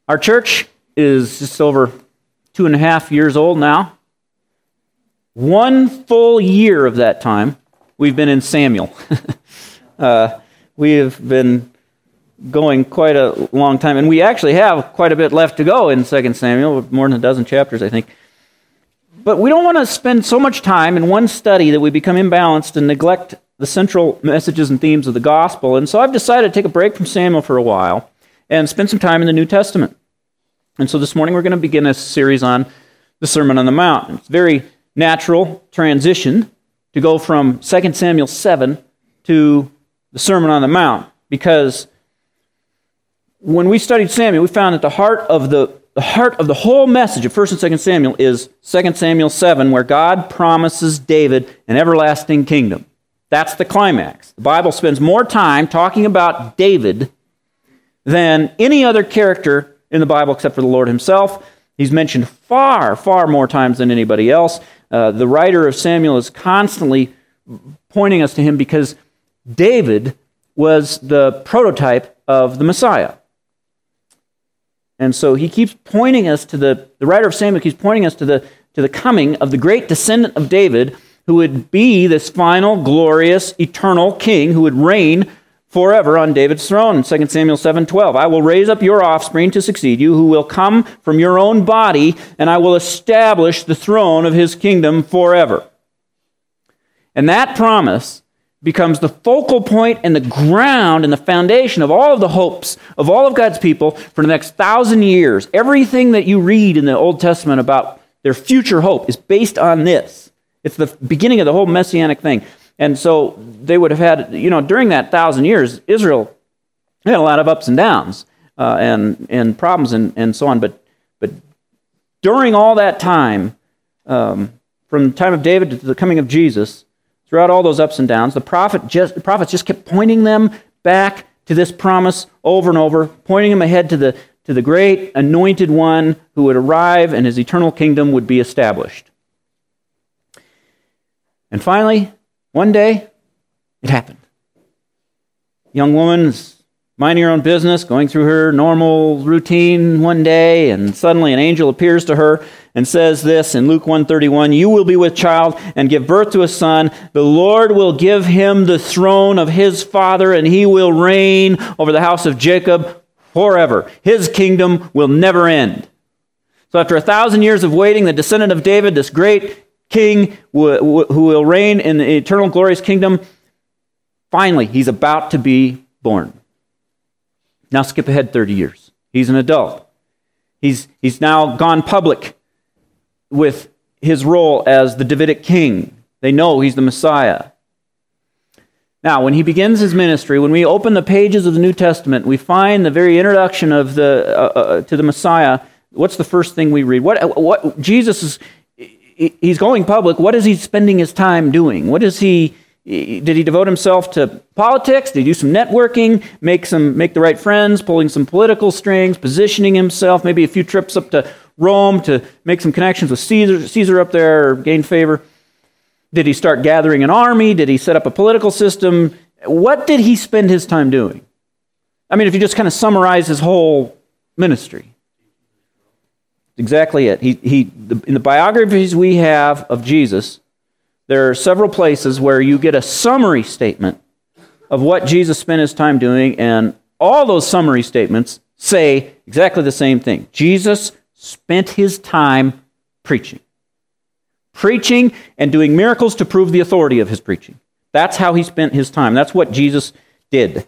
Our church is just over 2.5 years old now. 1 full year of that time, we've been in Samuel. We have been going quite a long time, and we actually have quite a bit left to go in 2 Samuel, more than a dozen chapters, I think. But we don't want to spend so much time in one study that we become imbalanced and neglect the central messages and themes of the gospel. And so I've decided to take a break from Samuel for a while and spend some time in the New Testament. And so this morning we're going to begin a series on the Sermon on the Mount. It's a very natural transition to go from 2 Samuel 7 to the Sermon on the Mount, because when we studied Samuel, we found that the heart of the whole message of 1 and 2 Samuel is 2 Samuel 7, where God promises David an everlasting kingdom. That's the climax. The Bible spends more time talking about David than any other character in the Bible except for the Lord himself. He's mentioned far, far more times than anybody else. The writer of Samuel is constantly pointing us to him because David was the prototype of the Messiah. And so he keeps pointing us to the writer of Samuel keeps pointing us to the coming of the great descendant of David, who would be this final, glorious, eternal king who would reign forever on David's throne. In 2 Samuel 7:12, I will raise up your offspring to succeed you, who will come from your own body, and I will establish the throne of his kingdom forever. And that promise becomes the focal point and the ground and the foundation of all of the hopes of all of God's people for the next 1,000 years. Everything that you read in the Old Testament about their future hope is based on this. It's the beginning of the whole messianic thing. And so they would have had, during that 1,000 years, Israel had a lot of ups and downs and problems and so on. But during all that time, from the time of David to the coming of Jesus, throughout all those ups and downs, the prophets just kept pointing them back to this promise over and over, pointing them ahead to the great anointed one who would arrive and his eternal kingdom would be established. And finally, one day, it happened. Young woman's minding her own business, going through her normal routine one day, and suddenly an angel appears to her and says this in Luke 1:31, you will be with child and give birth to a son. The Lord will give him the throne of his father, and he will reign over the house of Jacob forever. His kingdom will never end. So after 1,000 years of waiting, the descendant of David, this great king who will reign in the eternal glorious kingdom, finally, he's about to be born. Now skip ahead 30 years. He's an adult. He's now gone public with his role as the Davidic king. They know he's the Messiah. Now, when he begins his ministry, when we open the pages of the New Testament, we find the very introduction of to the Messiah. What's the first thing we read? What Jesus is? He's going public. What is he spending his time doing? Did he devote himself to politics? Did he do some networking, make the right friends, pulling some political strings, positioning himself, maybe a few trips up to Rome to make some connections with Caesar up there, or gain favor? Did he start gathering an army? Did he set up a political system? What did he spend his time doing? I mean, if you just kind of summarize his whole ministry. Exactly it. In the biographies we have of Jesus, there are several places where you get a summary statement of what Jesus spent his time doing, and all those summary statements say exactly the same thing. Jesus spent his time preaching. Preaching and doing miracles to prove the authority of his preaching. That's how he spent his time. That's what Jesus did.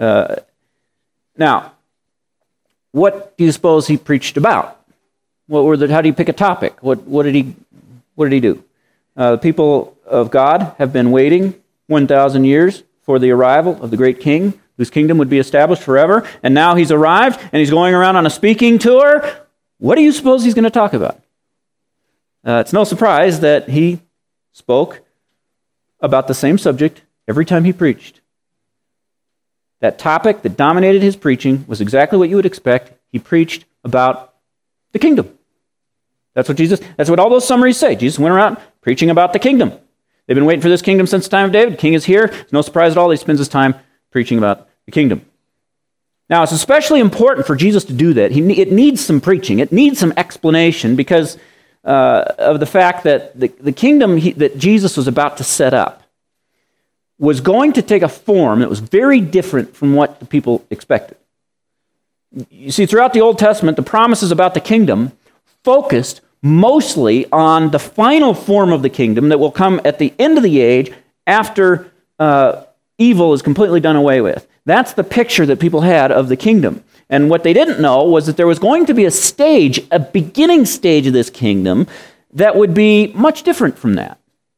Now, what do you suppose he preached about? How do you pick a topic? What did he do? The people of God have been waiting 1,000 years for the arrival of the great king, whose kingdom would be established forever. And now he's arrived, and he's going around on a speaking tour. What do you suppose he's going to talk about? It's no surprise that he spoke about the same subject every time he preached. That topic that dominated his preaching was exactly what you would expect. He preached about the kingdom. That's what all those summaries say. Jesus went around preaching about the kingdom. They've been waiting for this kingdom since the time of David. The king is here. It's no surprise at all he spends his time preaching about the kingdom. Now, it's especially important for Jesus to do that. It needs some preaching. It needs some explanation because of the fact that the kingdom that Jesus was about to set up was going to take a form that was very different from what the people expected. You see, throughout the Old Testament, the promises about the kingdom focused mostly on the final form of the kingdom that will come at the end of the age after evil is completely done away with. That's the picture that people had of the kingdom. And what they didn't know was that there was going to be a stage, a beginning stage of this kingdom that would be much different from that.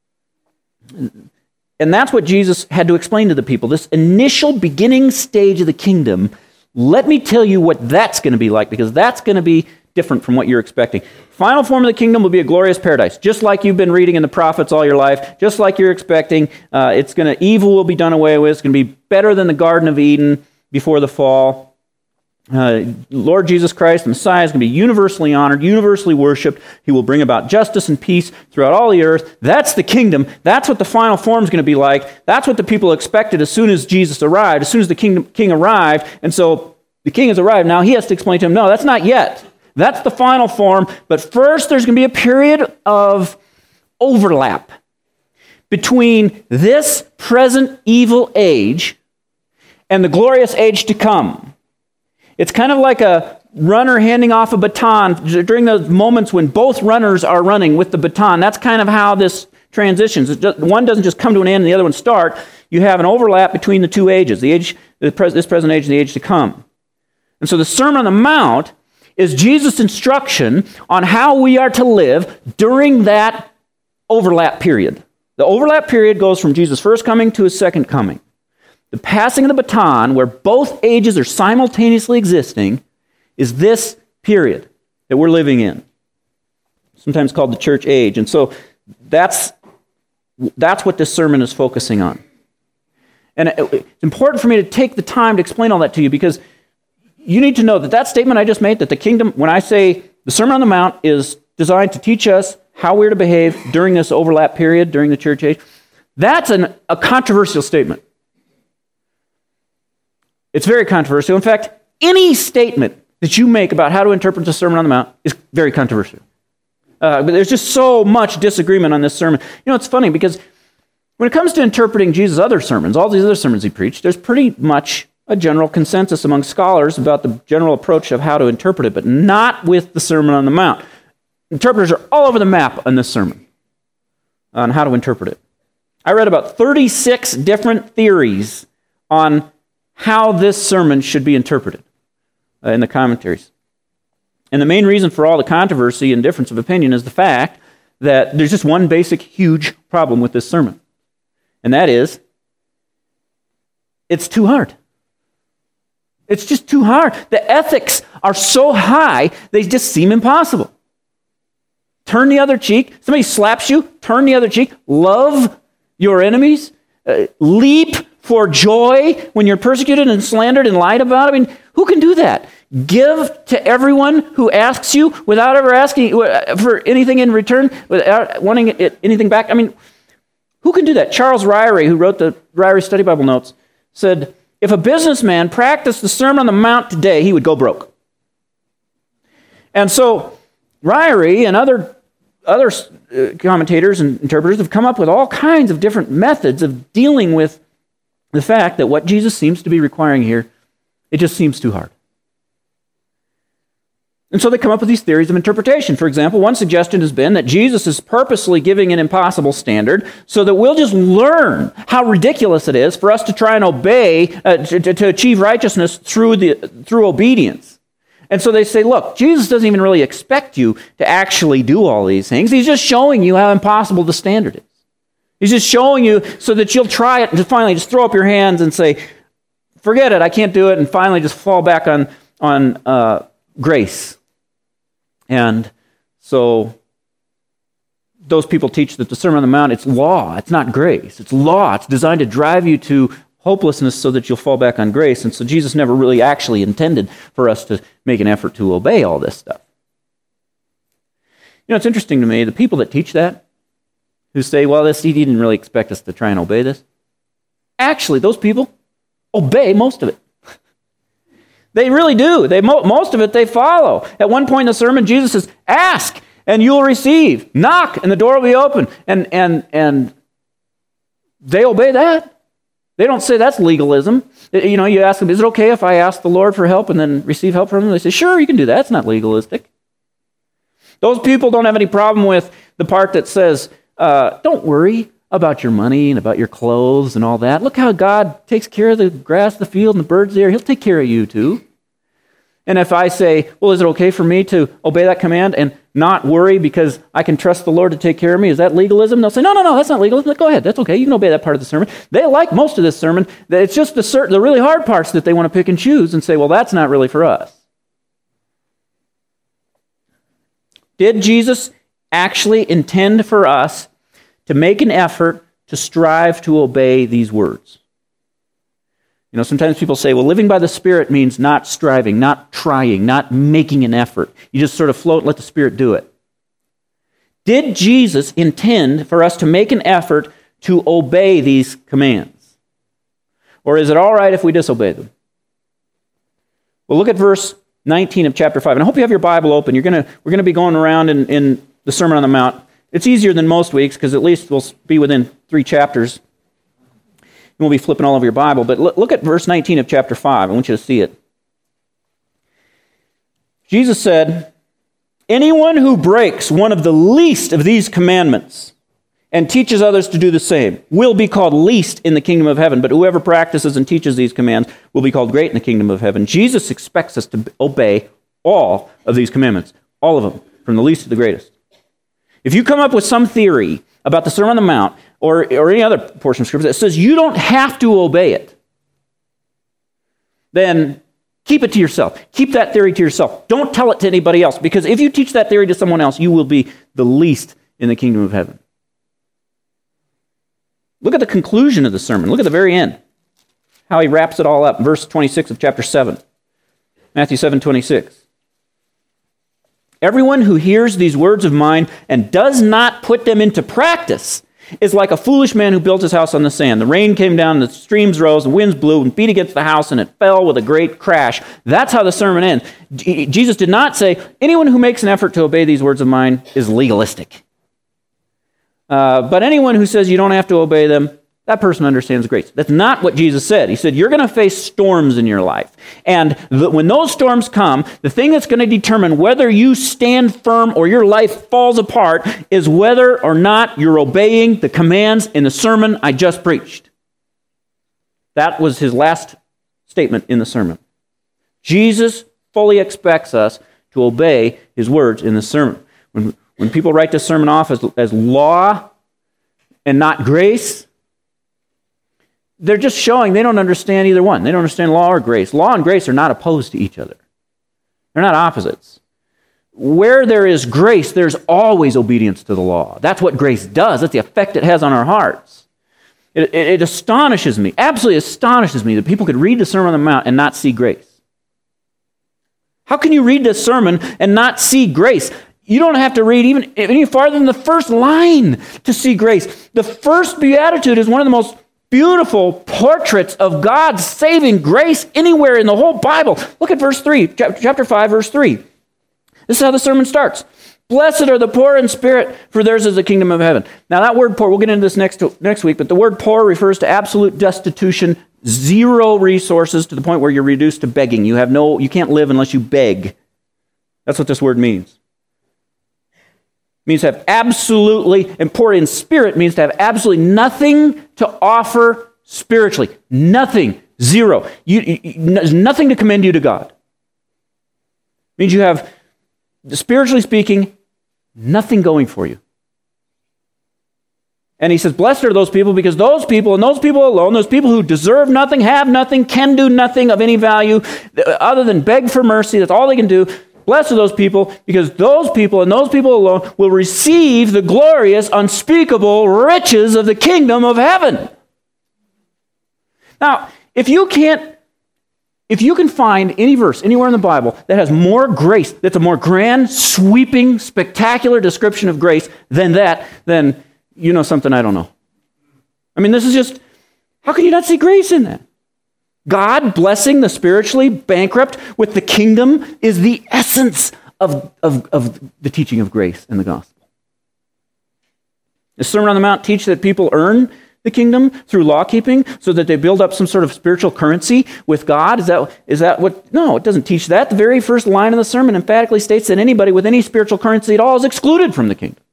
And that's what Jesus had to explain to the people. This initial beginning stage of the kingdom, let me tell you what that's going to be like, because that's going to be different from what you're expecting. Final form of the kingdom will be a glorious paradise, just like you've been reading in the prophets all your life, just like you're expecting. Evil will be done away with. It's going to be better than the Garden of Eden before the fall. Lord Jesus Christ, the Messiah, is going to be universally honored, universally worshipped. He will bring about justice and peace throughout all the earth. That's the kingdom. That's what the final form is going to be like. That's what the people expected as soon as Jesus arrived, as soon as the king arrived. And so the king has arrived. Now he has to explain to him, no, that's not yet. That's the final form. But first, there's going to be a period of overlap between this present evil age and the glorious age to come. It's kind of like a runner handing off a baton during those moments when both runners are running with the baton. That's kind of how this transitions. One doesn't just come to an end and the other one start. You have an overlap between the two ages, this present age and the age to come. And so the Sermon on the Mount is Jesus' instruction on how we are to live during that overlap period. The overlap period goes from Jesus' first coming to his second coming. The passing of the baton, where both ages are simultaneously existing, is this period that we're living in, sometimes called the church age. And so that's what this sermon is focusing on. And it's important for me to take the time to explain all that to you, because you need to know that statement I just made, that the kingdom, when I say the Sermon on the Mount is designed to teach us how we're to behave during this overlap period, during the church age, that's a controversial statement. It's very controversial. In fact, any statement that you make about how to interpret the Sermon on the Mount is very controversial. But there's just so much disagreement on this sermon. You know, it's funny because when it comes to interpreting Jesus' other sermons, all these other sermons he preached, there's pretty much a general consensus among scholars about the general approach of how to interpret it, but not with the Sermon on the Mount. Interpreters are all over the map on this sermon on how to interpret it. I read about 36 different theories on how this sermon should be interpreted in the commentaries. And the main reason for all the controversy and difference of opinion is the fact that there's just one basic, huge problem with this sermon. And that is, it's too hard. It's just too hard. The ethics are so high, they just seem impossible. Turn the other cheek. Somebody slaps you, turn the other cheek. Love your enemies. Leap for joy when you're persecuted and slandered and lied about. I mean, who can do that? Give to everyone who asks you without ever asking for anything in return, without wanting anything back. I mean, who can do that? Charles Ryrie, who wrote the Ryrie Study Bible Notes, said, if a businessman practiced the Sermon on the Mount today, he would go broke. And so Ryrie and other commentators and interpreters have come up with all kinds of different methods of dealing with the fact that what Jesus seems to be requiring here, it just seems too hard. And so they come up with these theories of interpretation. For example, one suggestion has been that Jesus is purposely giving an impossible standard so that we'll just learn how ridiculous it is for us to try and obey, to achieve righteousness through obedience. And so they say, look, Jesus doesn't even really expect you to actually do all these things. He's just showing you how impossible the standard is. He's just showing you so that you'll try it and just finally just throw up your hands and say, forget it, I can't do it, and finally just fall back on grace. And so those people teach that the Sermon on the Mount, it's law, it's not grace. It's law. It's designed to drive you to hopelessness so that you'll fall back on grace. And so Jesus never really actually intended for us to make an effort to obey all this stuff. You know, it's interesting to me, the people that teach that, who say, well, he didn't really expect us to try and obey this. Actually, those people obey most of it. They really do. Most of it they follow. At one point in the sermon, Jesus says, ask and you'll receive. Knock and the door will be open. And they obey that. They don't say that's legalism. You know, you ask them, is it okay if I ask the Lord for help and then receive help from him? They say, sure, you can do that. It's not legalistic. Those people don't have any problem with the part that says, don't worry about your money and about your clothes and all that. Look how God takes care of the grass, the field, and the birds there. He'll take care of you too. And if I say, well, is it okay for me to obey that command and not worry because I can trust the Lord to take care of me? Is that legalism? They'll say, no, that's not legalism. Go ahead, that's okay. You can obey that part of the sermon. They like most of this sermon. It's just the really hard parts that they want to pick and choose and say, well, that's not really for us. Did Jesus actually intend for us to make an effort to strive to obey these words? You know, sometimes people say, well, living by the Spirit means not striving, not trying, not making an effort. You just sort of float and let the Spirit do it. Did Jesus intend for us to make an effort to obey these commands? Or is it all right if we disobey them? Well, look at verse 19 of chapter 5. And I hope you have your Bible open. We're going to be going around in the Sermon on the Mount. It's easier than most weeks because at least we'll be within 3 chapters. We'll be flipping all over your Bible, but look at verse 19 of chapter 5. I want you to see it. Jesus said, anyone who breaks one of the least of these commandments and teaches others to do the same will be called least in the kingdom of heaven, but whoever practices and teaches these commands will be called great in the kingdom of heaven. Jesus expects us to obey all of these commandments, all of them, from the least to the greatest. If you come up with some theory about the Sermon on the Mount or any other portion of Scripture that says you don't have to obey it, then keep it to yourself. Keep that theory to yourself. Don't tell it to anybody else, because if you teach that theory to someone else, you will be the least in the kingdom of heaven. Look at the conclusion of the sermon. Look at the very end, how he wraps it all up. Verse 26 of chapter 7, Matthew 7:26. Everyone who hears these words of mine and does not put them into practice is like a foolish man who built his house on the sand. The rain came down, the streams rose, the winds blew and beat against the house, and it fell with a great crash. That's how the sermon ends. Jesus did not say, anyone who makes an effort to obey these words of mine is legalistic. But anyone who says you don't have to obey them, that person understands grace. That's not what Jesus said. He said, you're going to face storms in your life. And when those storms come, the thing that's going to determine whether you stand firm or your life falls apart is whether or not you're obeying the commands in the sermon I just preached. That was his last statement in the sermon. Jesus fully expects us to obey his words in the sermon. When people write this sermon off as law and not grace, they're just showing they don't understand either one. They don't understand law or grace. Law and grace are not opposed to each other. They're not opposites. Where there is grace, there's always obedience to the law. That's what grace does. That's the effect it has on our hearts. It astonishes me, absolutely astonishes me, that people could read the Sermon on the Mount and not see grace. How can you read this sermon and not see grace? You don't have to read even any farther than the first line to see grace. The first beatitude is one of the most beautiful portraits of God's saving grace anywhere in the whole Bible. Look at verse 3, chapter 5, verse 3. This is how the sermon starts. Blessed are the poor in spirit, for theirs is the kingdom of heaven. Now that word poor, we'll get into this next week, but the word poor refers to absolute destitution, zero resources to the point where you're reduced to begging. You can't live unless you beg. That's what this word means. It means to have absolutely, and poor in spirit means to have absolutely nothing to offer spiritually. Nothing. Zero. There's nothing to commend you to God. It means you have, spiritually speaking, nothing going for you. And he says, blessed are those people, because those people, and those people alone, those people who deserve nothing, have nothing, can do nothing of any value other than beg for mercy, that's all they can do. Blessed are those people, because those people and those people alone will receive the glorious, unspeakable riches of the kingdom of heaven. Now, if you can find any verse anywhere in the Bible that has more grace, that's a more grand, sweeping, spectacular description of grace than that, then you know something I don't know. I mean, this is just, how can you not see grace in that? God blessing the spiritually bankrupt with the kingdom is the essence of the teaching of grace and the gospel. Does Sermon on the Mount teach that people earn the kingdom through law keeping so that they build up some sort of spiritual currency with God? Is that what? No, it doesn't teach that. The very first line of the sermon emphatically states that anybody with any spiritual currency at all is excluded from the kingdom.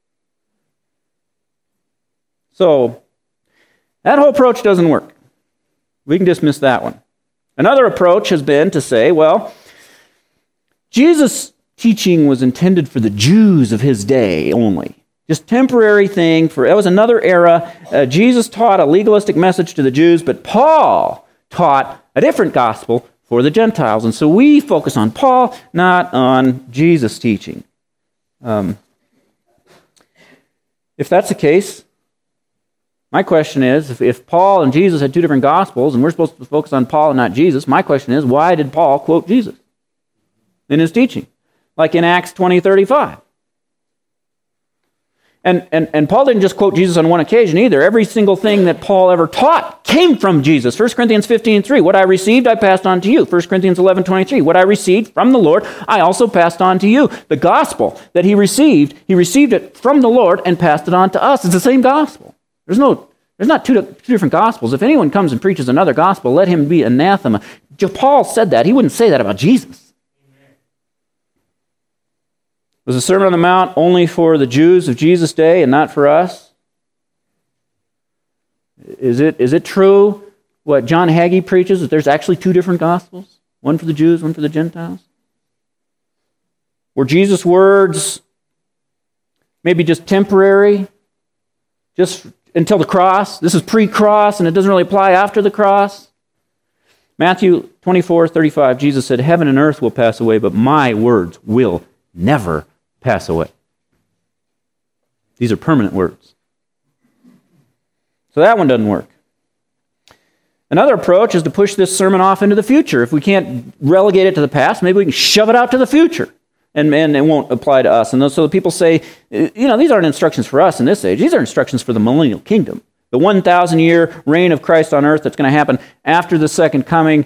So, that whole approach doesn't work. We can dismiss that one. Another approach has been to say, well, Jesus' teaching was intended for the Jews of his day only. Just temporary thing. It was another era. Jesus taught a legalistic message to the Jews, but Paul taught a different gospel for the Gentiles. And so we focus on Paul, not on Jesus' teaching. If that's the case, my question is, if Paul and Jesus had two different gospels, and we're supposed to focus on Paul and not Jesus, my question is, why did Paul quote Jesus in his teaching? Like in Acts 20:35. And Paul didn't just quote Jesus on one occasion either. Every single thing that Paul ever taught came from Jesus. 1 Corinthians 15:3, what I received, I passed on to you. 1 Corinthians 11:23, what I received from the Lord, I also passed on to you. The gospel that he received it from the Lord and passed it on to us. It's the same gospel. There's not two different gospels. If anyone comes and preaches another gospel, let him be anathema. Paul said that. He wouldn't say that about Jesus. Was the Sermon on the Mount only for the Jews of Jesus' day and not for us? Is it true what John Hagee preaches, that there's actually two different gospels? One for the Jews, one for the Gentiles? Were Jesus' words maybe just temporary? Just until the cross? This is pre-cross and it doesn't really apply after the cross? Matthew 24:35, Jesus said, heaven and earth will pass away, but my words will never pass away. These are permanent words. So that one doesn't work. Another approach is to push this sermon off into the future. If we can't relegate it to the past, maybe we can shove it out to the future. And it won't apply to us. And so the people say, these aren't instructions for us in this age. These are instructions for the millennial kingdom. The 1,000-year reign of Christ on earth that's going to happen after the second coming.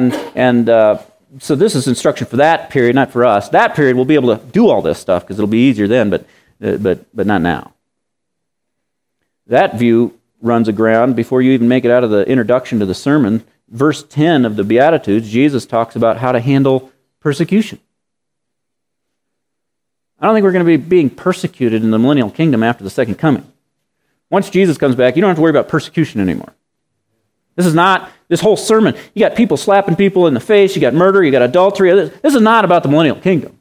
So this is instruction for that period, not for us. That period we'll be able to do all this stuff because it'll be easier then, but not now. That view runs aground before you even make it out of the introduction to the sermon. Verse 10 of the Beatitudes, Jesus talks about how to handle persecution. I don't think we're going to be being persecuted in the millennial kingdom after the second coming. Once Jesus comes back, you don't have to worry about persecution anymore. This is not this whole sermon. You got people slapping people in the face, you got murder, you got adultery. This is not about the millennial kingdom.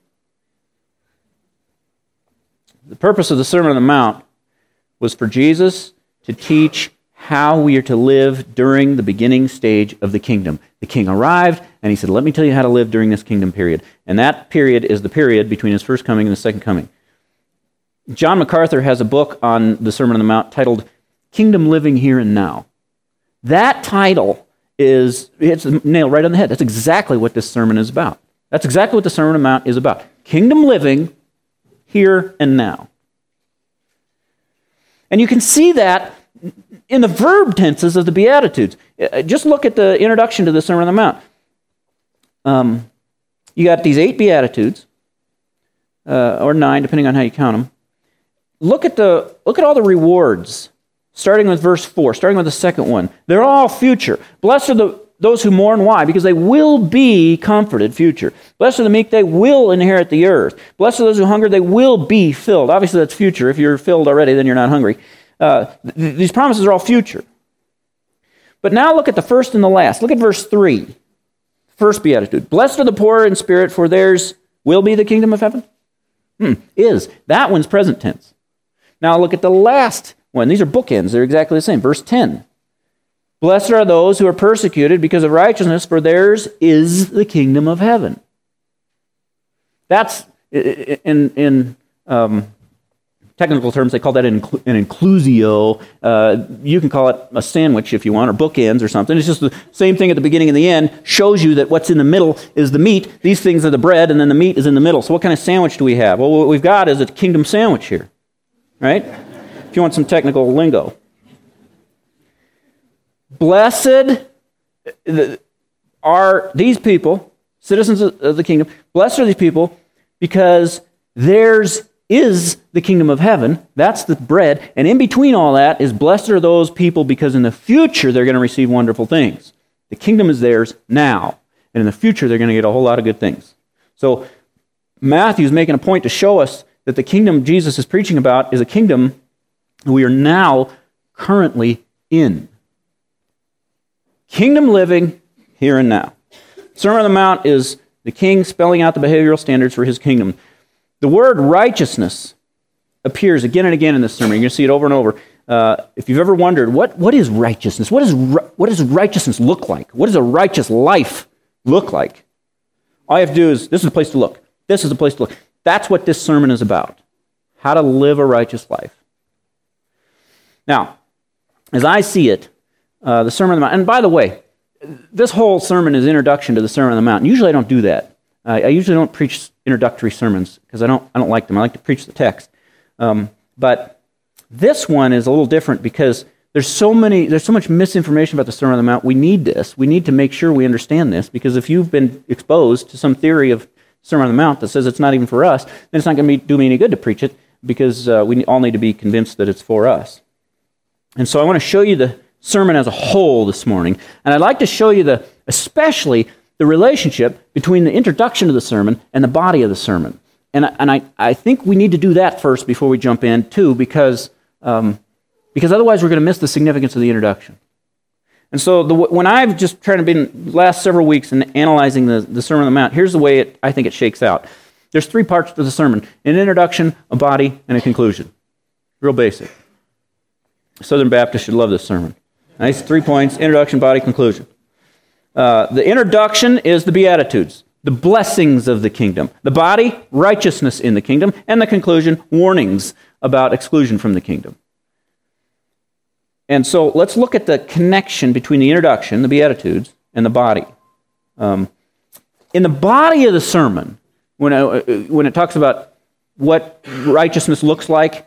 The purpose of the Sermon on the Mount was for Jesus to teach how we are to live during the beginning stage of the kingdom. The king arrived, and he said, let me tell you how to live during this kingdom period. And that period is the period between his first coming and the second coming. John MacArthur has a book on the Sermon on the Mount titled Kingdom Living Here and Now. That title hits the nail right on the head. That's exactly what this sermon is about. That's exactly what the Sermon on the Mount is about. Kingdom living here and now. And you can see that in the verb tenses of the Beatitudes. Just look at the introduction to the Sermon on the Mount. You got these 8 Beatitudes, or 9, depending on how you count them. Look at all the rewards, starting with verse 4, starting with the second one. They're all future. Blessed are those who mourn. Why? Because they will be comforted, future. Blessed are the meek, they will inherit the earth. Blessed are those who hunger, they will be filled. Obviously, that's future. If you're filled already, then you're not hungry. These promises are all future. But now look at the first and the last. Look at verse 3. First beatitude. Blessed are the poor in spirit, for theirs will be the kingdom of heaven. Is. That one's present tense. Now look at the last one. These are bookends. They're exactly the same. Verse 10. Blessed are those who are persecuted because of righteousness, for theirs is the kingdom of heaven. That's, in technical terms, they call that an inclusio. You can call it a sandwich if you want, or bookends or something. It's just the same thing at the beginning and the end. Shows you that what's in the middle is the meat. These things are the bread, and then the meat is in the middle. So what kind of sandwich do we have? Well, what we've got is a kingdom sandwich here, right? If you want some technical lingo. Blessed, are these people, citizens of the kingdom, blessed are these people because theirs is the kingdom of heaven. That's the bread. And in between all that is blessed are those people because in the future they're going to receive wonderful things. The kingdom is theirs now. And in the future they're going to get a whole lot of good things. So Matthew's making a point to show us that the kingdom Jesus is preaching about is a kingdom we are now currently in. Kingdom living here and now. Sermon on the Mount is the king spelling out the behavioral standards for his kingdom. The word righteousness appears again and again in this sermon. You're going to see it over and over. If you've ever wondered, what is righteousness? What does righteousness look like? What does a righteous life look like? All you have to do is, this is a place to look. This is a place to look. That's what this sermon is about. How to live a righteous life. Now, as I see it, the Sermon on the Mount, and by the way, this whole sermon is introduction to the Sermon on the Mount. Usually I don't do that. I usually don't preach introductory sermons because I don't like them. I like to preach the text. But this one is a little different because there's so much misinformation about the Sermon on the Mount. We need this. We need to make sure we understand this because if you've been exposed to some theory of Sermon on the Mount that says it's not even for us, then it's not going to do me any good to preach it because we all need to be convinced that it's for us. And so I want to show you the sermon as a whole this morning. And I'd like to show you especially the relationship between the introduction to the sermon and the body of the sermon. And I think we need to do that first before we jump in, too, because otherwise we're going to miss the significance of the introduction. And so when I've just tried to be the last several weeks in analyzing the Sermon on the Mount, here's the way I think it shakes out. There's 3 parts to the sermon: an introduction, a body, and a conclusion. Real basic. Southern Baptists should love this sermon. Nice 3 points: introduction, body, conclusion. The introduction is the Beatitudes, the blessings of the kingdom. The body, righteousness in the kingdom. And the conclusion, warnings about exclusion from the kingdom. And so let's look at the connection between the introduction, the Beatitudes, and the body. In the body of the sermon, when it talks about what righteousness looks like,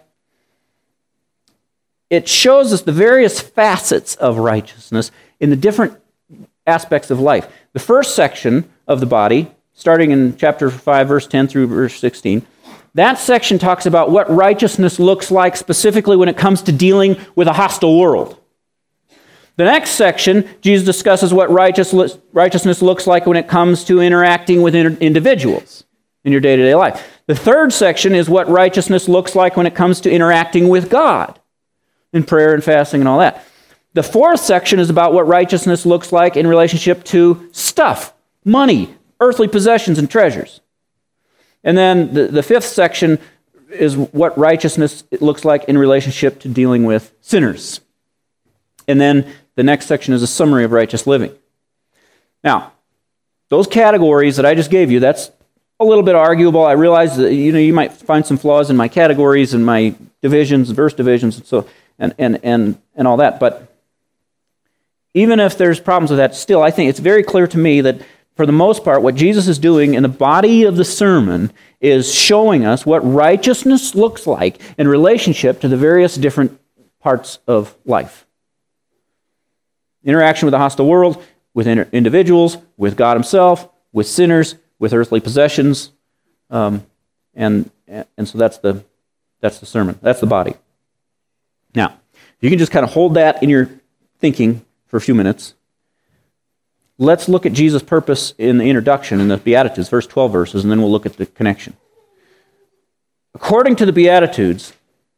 it shows us the various facets of righteousness in the different aspects of life. The first section of the body, starting in chapter 5, verse 10 through verse 16, that section talks about what righteousness looks like specifically when it comes to dealing with a hostile world. The next section, Jesus discusses what righteousness looks like when it comes to interacting with individuals in your day-to-day life. The third section is what righteousness looks like when it comes to interacting with God in prayer and fasting and all that. The fourth section is about what righteousness looks like in relationship to stuff, money, earthly possessions, and treasures. And then the fifth section is what righteousness looks like in relationship to dealing with sinners. And then the next section is a summary of righteous living. Now, those categories that I just gave you, that's a little bit arguable. I realize that you might find some flaws in my categories and my divisions, verse divisions, and all that. But even if there's problems with that, still, I think it's very clear to me that for the most part, what Jesus is doing in the body of the sermon is showing us what righteousness looks like in relationship to the various different parts of life. Interaction with the hostile world, with individuals, with God himself, with sinners, with earthly possessions. And so that's the sermon. That's the body. Now, you can just kind of hold that in your thinking for a few minutes. Let's look at Jesus' purpose in the introduction, in the Beatitudes, first 12 verses, and then we'll look at the connection. According to the Beatitudes,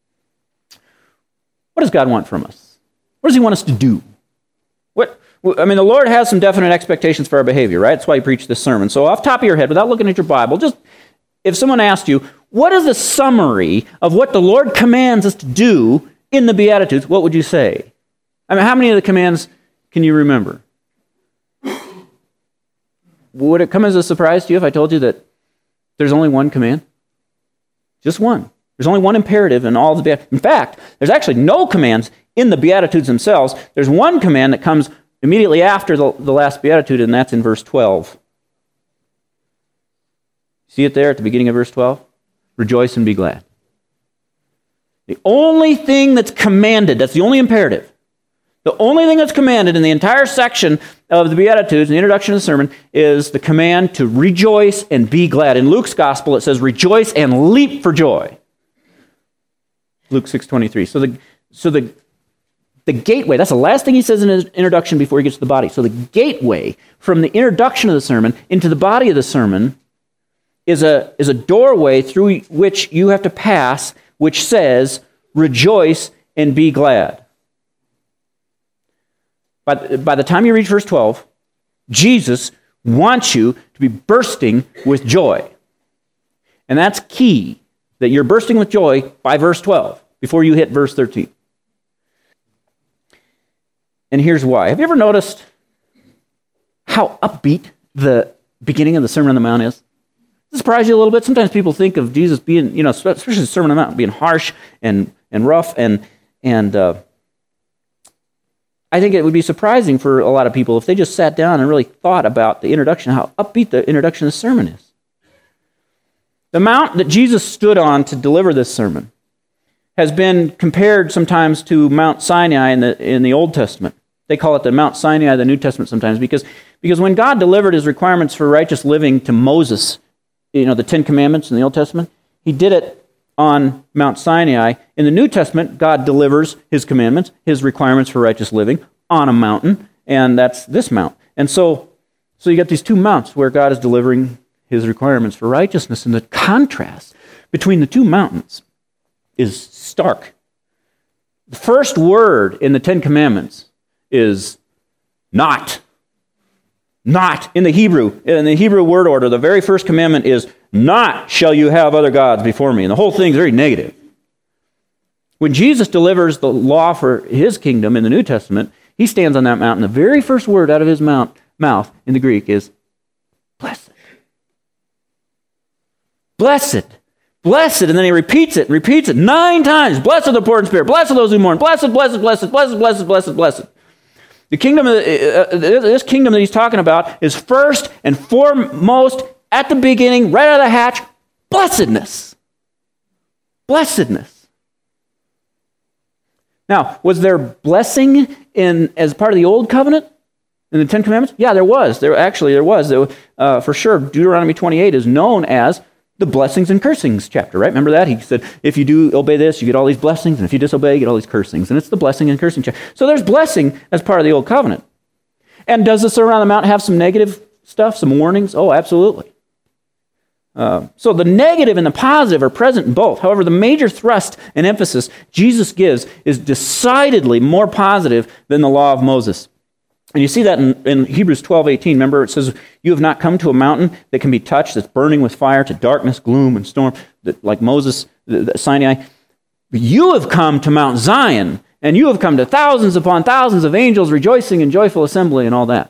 what does God want from us? What does he want us to do? The Lord has some definite expectations for our behavior, right? That's why he preached this sermon. So off the top of your head, without looking at your Bible, just if someone asked you, what is the summary of what the Lord commands us to do in the Beatitudes, what would you say? How many of the commands can you remember? Would it come as a surprise to you if I told you that there's only one command? Just one. There's only one imperative in all of the Beatitudes. In fact, there's actually no commands in the Beatitudes themselves. There's one command that comes immediately after the last Beatitude, and that's in verse 12. See it there at the beginning of verse 12? Rejoice and be glad. The only thing that's commanded, that's the only imperative, The only thing that's commanded in the entire section of the Beatitudes, in the introduction of the sermon, is the command to rejoice and be glad. In Luke's gospel, it says, rejoice and leap for joy. Luke 6:23. So the gateway, that's the last thing he says in his introduction before he gets to the body. So the gateway from the introduction of the sermon into the body of the sermon is a doorway through which you have to pass, which says, rejoice and be glad. By the time you reach verse 12, Jesus wants you to be bursting with joy. And that's key, that you're bursting with joy by verse 12, before you hit verse 13. And here's why. Have you ever noticed how upbeat the beginning of the Sermon on the Mount is? Does it surprise you a little bit? Sometimes people think of Jesus being, especially the Sermon on the Mount, being harsh and rough, and I think it would be surprising for a lot of people if they just sat down and really thought about the introduction, how upbeat the introduction of the sermon is. The mount that Jesus stood on to deliver this sermon has been compared sometimes to Mount Sinai in the Old Testament. They call it the Mount Sinai of the New Testament sometimes because when God delivered his requirements for righteous living to Moses, the Ten Commandments in the Old Testament, he did it on Mount Sinai. In the New Testament, God delivers his commandments, his requirements for righteous living, on a mountain, and that's this mount. And so you got these two mounts where God is delivering his requirements for righteousness, and the contrast between the two mountains is stark. The first word in the Ten Commandments is not. Not in the Hebrew word order. The very first commandment is, not shall you have other gods before me. And the whole thing is very negative. When Jesus delivers the law for his kingdom in the New Testament, he stands on that mountain. The very first word out of his mouth in the Greek is blessed. Blessed. Blessed. And then he repeats it 9 times. Blessed are the poor in spirit. Blessed are those who mourn. Blessed, blessed, blessed, blessed, blessed, blessed, blessed. The kingdom, this kingdom that he's talking about is first and foremost, at the beginning, right out of the hatch, blessedness. Blessedness. Now, was there blessing as part of the Old Covenant in the Ten Commandments? Yeah, there was. There was. For sure, Deuteronomy 28 is known as the blessings and cursings chapter, right? Remember that? He said, if you do obey this, you get all these blessings, and if you disobey, you get all these cursings. And it's the blessing and cursing chapter. So there's blessing as part of the Old Covenant. And does the Sermon on the Mount have some negative stuff, some warnings? Oh, absolutely. So the negative and the positive are present in both. However, the major thrust and emphasis Jesus gives is decidedly more positive than the law of Moses. And you see that in Hebrews 12:18. Remember, it says, you have not come to a mountain that can be touched, that's burning with fire, to darkness, gloom, and storm, like Moses, Sinai. You have come to Mount Zion, and you have come to thousands upon thousands of angels rejoicing in joyful assembly and all that.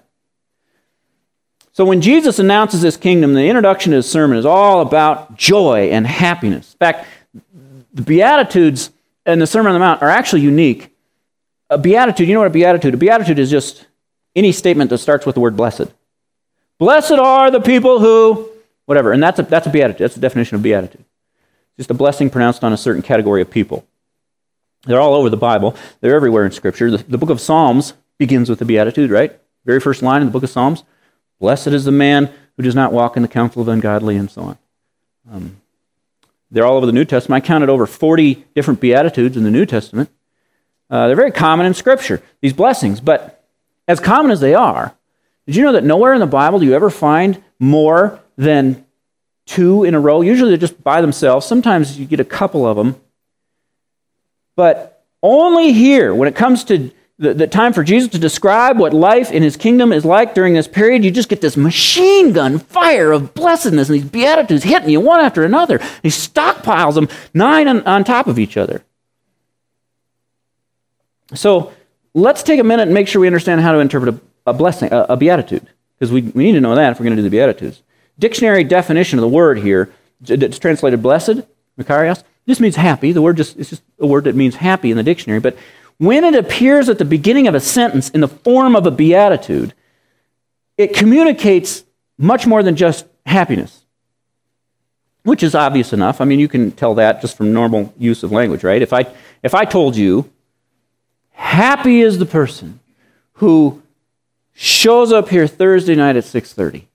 So when Jesus announces his kingdom, the introduction to his sermon is all about joy and happiness. In fact, the Beatitudes and the Sermon on the Mount are actually unique. A beatitude, you know what a beatitude? A beatitude is just any statement that starts with the word blessed. Blessed are the people who, whatever, and that's a beatitude. That's the definition of beatitude. Just a blessing pronounced on a certain category of people. They're all over the Bible. They're everywhere in Scripture. The book of Psalms begins with the beatitude, right? Very first line in the book of Psalms. Blessed is the man who does not walk in the counsel of ungodly, and so on. They're all over the New Testament. I counted over 40 different beatitudes in the New Testament. They're very common in Scripture, these blessings. But as common as they are, did you know that nowhere in the Bible do you ever find more than 2 in a row? Usually they're just by themselves. Sometimes you get a couple of them. But only here, when it comes to the time for Jesus to describe what life in his kingdom is like during this period, you just get this machine gun fire of blessedness and these beatitudes hitting you one after another. He stockpiles them 9 on top of each other. So let's take a minute and make sure we understand how to interpret a blessing, a beatitude, because we need to know that if we're going to do the Beatitudes. Dictionary definition of the word here, it's translated blessed, Makarios. This means happy. It's just a word that means happy in the dictionary. But when it appears at the beginning of a sentence in the form of a beatitude, it communicates much more than just happiness, which is obvious enough. I mean, you can tell that just from normal use of language, right? If I told you, Happy is the person who shows up here Thursday night at 6:30.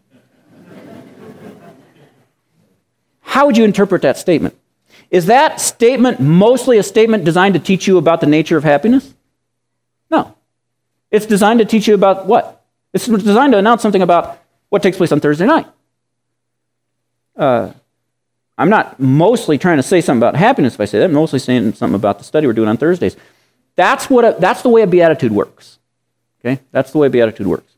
How would you interpret that statement? Is that statement mostly a statement designed to teach you about the nature of happiness? No. It's designed to teach you about what? It's designed to announce something about what takes place on Thursday night. I'm not mostly trying to say something about happiness if I say that. I'm mostly saying something about the study we're doing on Thursdays. That's the way a beatitude works. Okay? That's the way a beatitude works.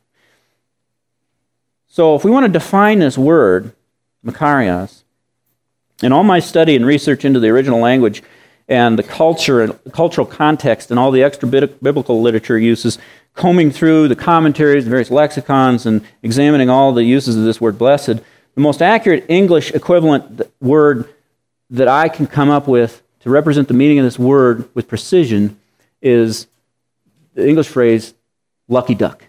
So if we want to define this word, makarios, in all my study and research into the original language and the culture and cultural context and all the extra biblical literature uses, combing through the commentaries and various lexicons and examining all the uses of this word blessed, the most accurate English equivalent word that I can come up with to represent the meaning of this word with precision is the English phrase, lucky duck.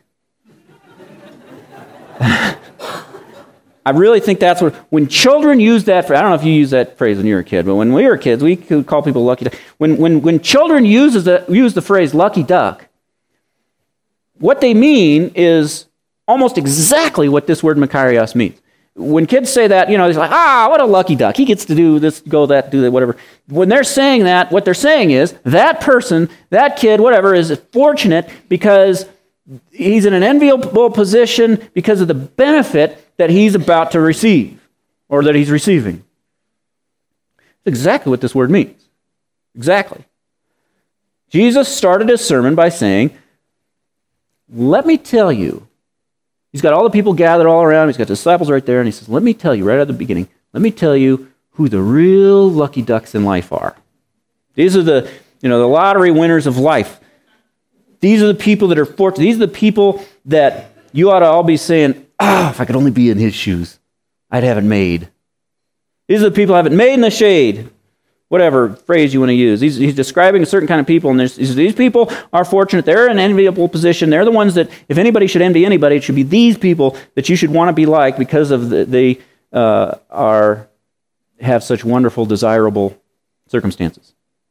I really think that's what, when children use that phrase, I don't know if you use that phrase when you were a kid, but when we were kids, we could call people lucky duck. When children use the phrase lucky duck, what they mean is almost exactly what this word makarios means. When kids say that, they're like, what a lucky duck. He gets to do this, go that, do that, whatever. When they're saying that, what they're saying is that person, that kid, whatever, is fortunate because he's in an enviable position because of the benefit that he's about to receive or that he's receiving. That's exactly what this word means. Exactly. Jesus started his sermon by saying, let me tell you, he's got all the people gathered all around him, he's got the disciples right there, and he says, let me tell you right at the beginning, let me tell you who the real lucky ducks in life are. These are the lottery winners of life. These are the people that are fortunate. These are the people that you ought to all be saying, if I could only be in his shoes, I'd have it made. These are the people who have it made in the shade. Whatever phrase you want to use. He's describing a certain kind of people, and these people are fortunate. They're in an enviable position. They're the ones that, if anybody should envy anybody, it should be these people that you should want to be like because of they have such wonderful, desirable circumstances.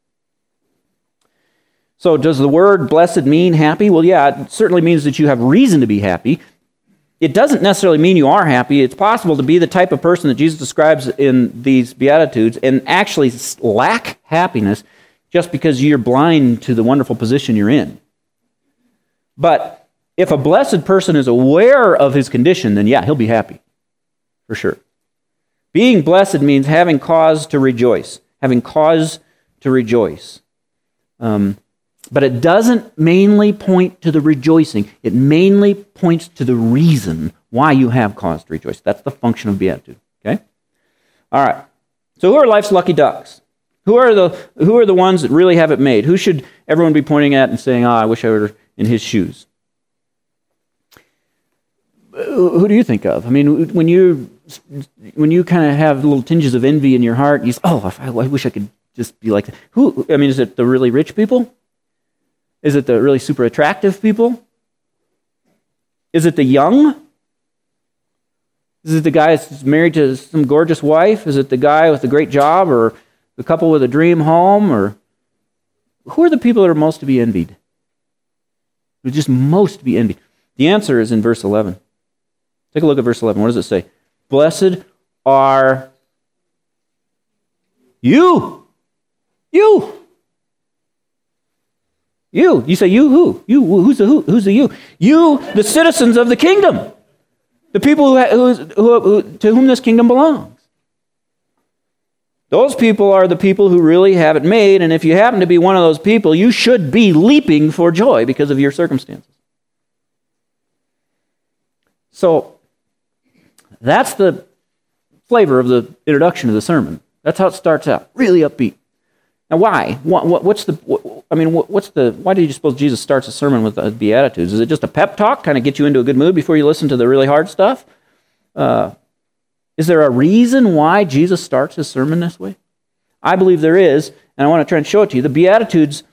So does the word blessed mean happy? Well, yeah, it certainly means that you have reason to be happy. It doesn't necessarily mean you are happy. It's possible to be the type of person that Jesus describes in these Beatitudes and actually lack happiness just because you're blind to the wonderful position you're in. But if a blessed person is aware of his condition, then yeah, he'll be happy, for sure. Being blessed means having cause to rejoice. Having cause to rejoice. But it doesn't mainly point to the rejoicing. It mainly points to the reason why you have cause to rejoice. That's the function of beatitude. Okay? All right. So who are life's lucky ducks? Who are the ones that really have it made? Who should everyone be pointing at and saying, I wish I were in his shoes? Who do you think of? I mean, when you kind of have little tinges of envy in your heart, you say, I wish I could just be like that. Who? I mean, is it the really rich people? Is it the really super attractive people? Is it the young? Is it the guy that's married to some gorgeous wife? Is it the guy with a great job or the couple with a dream home? Or who are the people that are most to be envied? Who are just most to be envied? The answer is in verse 11. Take a look at verse 11. What does it say? Blessed are you. You. You. You say, you who? You. Who's the who? Who's the you? You, the citizens of the kingdom. The people to whom this kingdom belongs. Those people are the people who really have it made, and if you happen to be one of those people, you should be leaping for joy because of your circumstances. So, that's the flavor of the introduction of the sermon. That's how it starts out, really upbeat. Now, why? Why do you suppose Jesus starts a sermon with the Beatitudes? Is it just a pep talk, kind of get you into a good mood before you listen to the really hard stuff? Is there a reason why Jesus starts his sermon this way? I believe there is, and I want to try and show it to you. The Beatitudes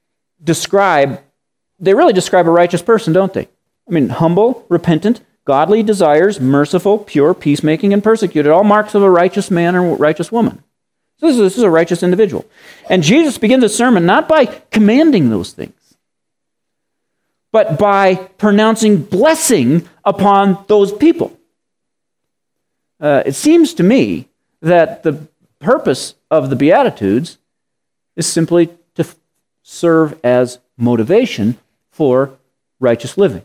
really describe a righteous person, don't they? I mean, humble, repentant, godly desires, merciful, pure, peacemaking, and persecuted, all marks of a righteous man or righteous woman. So this is a righteous individual. And Jesus begins the sermon not by commanding those things. but by pronouncing blessing upon those people. It seems to me that the purpose of the Beatitudes is simply to serve as motivation for righteous living.